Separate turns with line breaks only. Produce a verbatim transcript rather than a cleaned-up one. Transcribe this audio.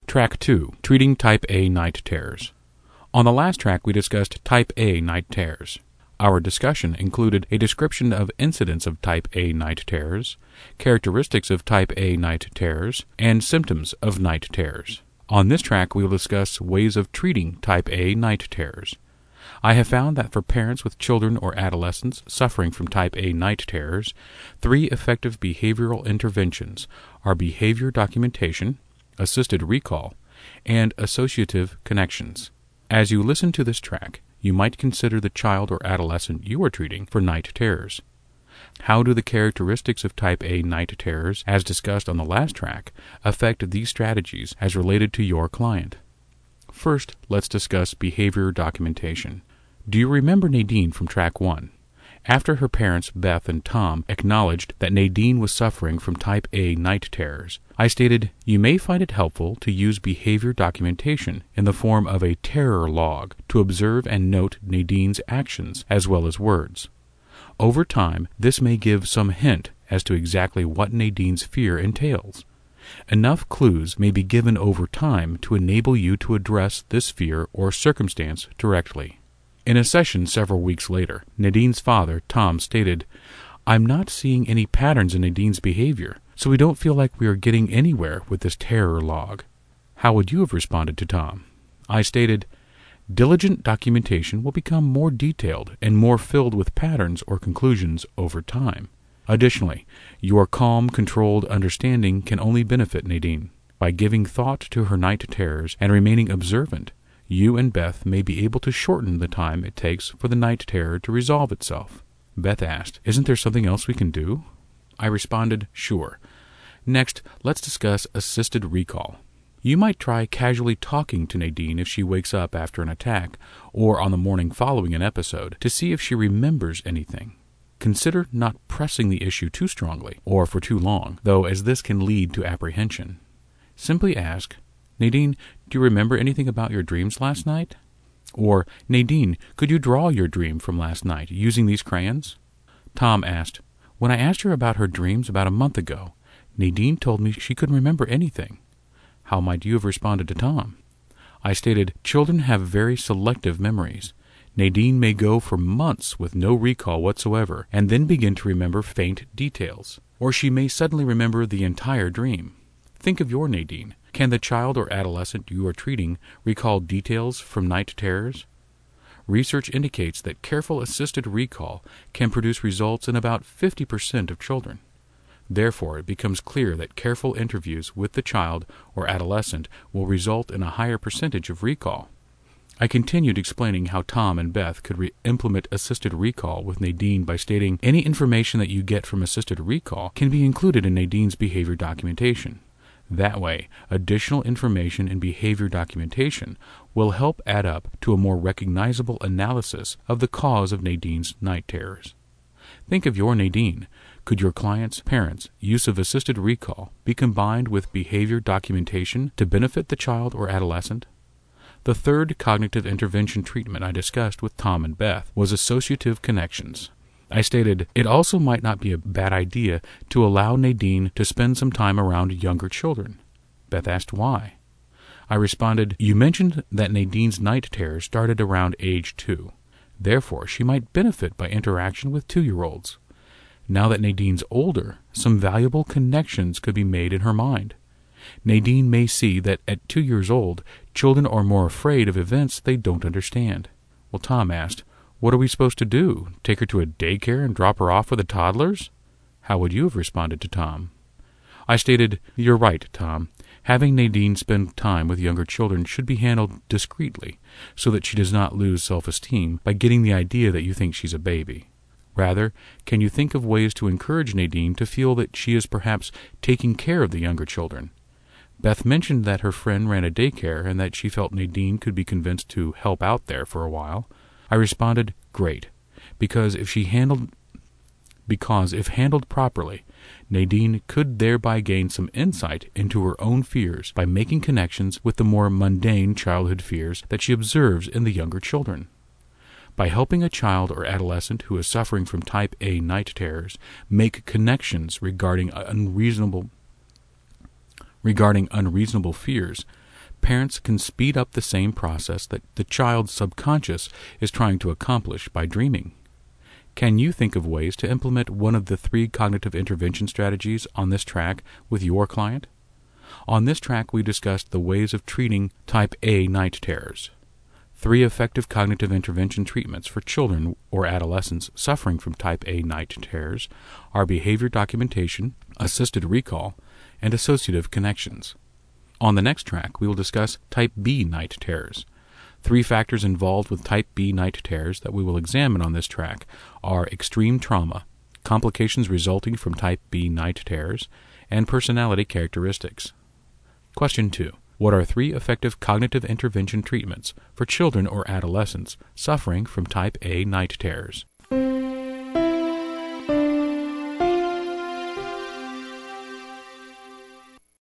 Track two, Treating Type A Night Terrors. On the last track, we discussed Type A night terrors. Our discussion included a description of incidents of Type A night terrors, characteristics of Type A night terrors, and symptoms of night terrors. On this track, we will discuss ways of treating Type A night terrors. I have found that for parents with children or adolescents suffering from Type A night terrors, three effective behavioral interventions are behavior documentation, assisted recall, and associative connections. As you listen to this track, you might consider the child or adolescent you are treating for night terrors. How do the characteristics of Type A night terrors, as discussed on the last track, affect these strategies as related to your client? First, let's discuss behavior documentation. Do you remember Nadine from track one? After her parents, Beth and Tom, acknowledged that Nadine was suffering from Type A night terrors, I stated, you may find it helpful to use behavior documentation in the form of a terror log to observe and note Nadine's actions as well as words. Over time, this may give some hint as to exactly what Nadine's fear entails. Enough clues may be given over time to enable you to address this fear or circumstance directly. In a session several weeks later, Nadine's father, Tom, stated, I'm not seeing any patterns in Nadine's behavior, so we don't feel like we are getting anywhere with this terror log. How would you have responded to Tom? I stated, diligent documentation will become more detailed and more filled with patterns or conclusions over time. Additionally, your calm, controlled understanding can only benefit Nadine. By giving thought to her night terrors and remaining observant, you and Beth may be able to shorten the time it takes for the night terror to resolve itself. Beth asked, isn't there something else we can do? I responded, sure. Next, let's discuss assisted recall. You might try casually talking to Nadine if she wakes up after an attack or on the morning following an episode to see if she remembers anything. Consider not pressing the issue too strongly or for too long, though, as this can lead to apprehension. Simply ask, Nadine, do you remember anything about your dreams last night? Or, Nadine, could you draw your dream from last night using these crayons? Tom asked, when I asked her about her dreams about a month ago, Nadine told me she couldn't remember anything. How might you have responded to Tom? I stated, children have very selective memories. Nadine may go for months with no recall whatsoever and then begin to remember faint details. Or she may suddenly remember the entire dream. Think of your Nadine. Can the child or adolescent you are treating recall details from night terrors? Research indicates that careful assisted recall can produce results in about fifty percent of children. Therefore, it becomes clear that careful interviews with the child or adolescent will result in a higher percentage of recall. I continued explaining how Tom and Beth could re- implement assisted recall with Nadine by stating any information that you get from assisted recall can be included in Nadine's behavior documentation. That way, additional information and behavior documentation will help add up to a more recognizable analysis of the cause of Nadine's night terrors. Think of your Nadine. Could your client's parents' use of assisted recall be combined with behavior documentation to benefit the child or adolescent? The third cognitive intervention treatment I discussed with Tom and Beth was associative connections. I stated, it also might not be a bad idea to allow Nadine to spend some time around younger children. Beth asked why. I responded, you mentioned that Nadine's night terrors started around age two. Therefore, she might benefit by interaction with two-year-olds. Now that Nadine's older, some valuable connections could be made in her mind. Nadine may see that at two years old, children are more afraid of events they don't understand. Well, Tom asked, what are we supposed to do? Take her to a daycare and drop her off with the toddlers? How would you have responded to Tom? I stated, you're right, Tom. Having Nadine spend time with younger children should be handled discreetly, so that she does not lose self-esteem by getting the idea that you think she's a baby. Rather, can you think of ways to encourage Nadine to feel that she is perhaps taking care of the younger children? Beth mentioned that her friend ran a daycare and that she felt Nadine could be convinced to help out there for a while. I responded, great, because if she handled, because if handled properly, Nadine could thereby gain some insight into her own fears by making connections with the more mundane childhood fears that she observes in the younger children. By helping a child or adolescent who is suffering from Type A night terrors make connections regarding unreasonable regarding unreasonable fears, parents can speed up the same process that the child's subconscious is trying to accomplish by dreaming. Can you think of ways to implement one of the three cognitive intervention strategies on this track with your client? On this track, we discussed the ways of treating type A night terrors. Three effective cognitive intervention treatments for children or adolescents suffering from type A night terrors are behavior documentation, assisted recall, and associative connections. On the next track, we will discuss type B night terrors. Three factors involved with type B night terrors that we will examine on this track are extreme trauma, complications resulting from type B night terrors, and personality characteristics. Question two. What are three effective cognitive intervention treatments for children or adolescents suffering from type A night terrors?